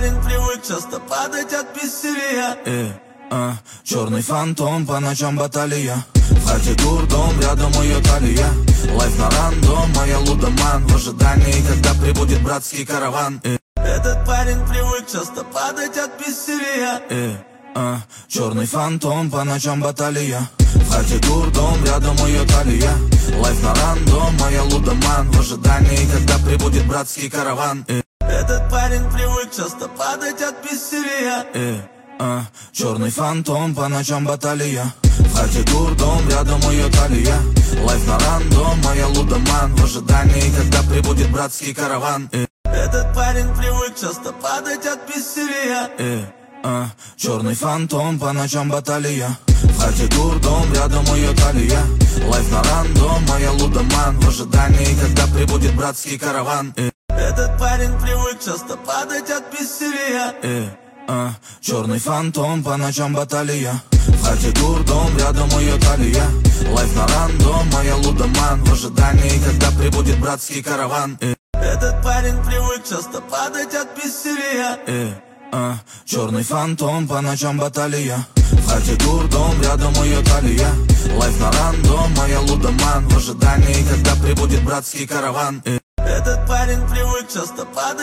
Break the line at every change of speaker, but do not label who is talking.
парень привык часто падать от бессилия.
Черный фантом, по ночам баталия. В хате дурдом, рядом ее талия. Лайф на рандом, моя лудоман. В ожидании, когда прибудет братский караван.
Этот парень привык часто падать от бессилия.
Черный фантом, по ночам баталия. В хате дурдом, рядом ее талия. Лайф на рандом, моя лудоман. В ожидании, когда прибудет братский караван.
Этот парень привык часто падать от бессилия.
Черный фантом, по ночам баталия. В хате дурдом, рядом ее талия. Лайф на рандом, моя лудоман. В ожидании, когда прибудет братский караван.
Этот парень привык часто падать от бессилия.
Черный фантом, по ночам баталия. В хате дурдом, рядом ее талия. Лайф на рандом, моя лудоман. В ожидании, когда прибудет братский караван.
Этот парень привык часто падать от бессилия.
Черный фантом, по ночам баталия. В хате дурдом, рядом ее талия. Лайф на рандом, моя лудоман. В ожидании, когда прибудет братский караван.
Этот парень привык часто падать от бессилия.
Черный фантом, по ночам баталия. В хате дурдом, рядом ее талия. Лайф на рандом, моя лудоман. В ожидании, когда прибудет братский караван.
Этот парень привык часто падать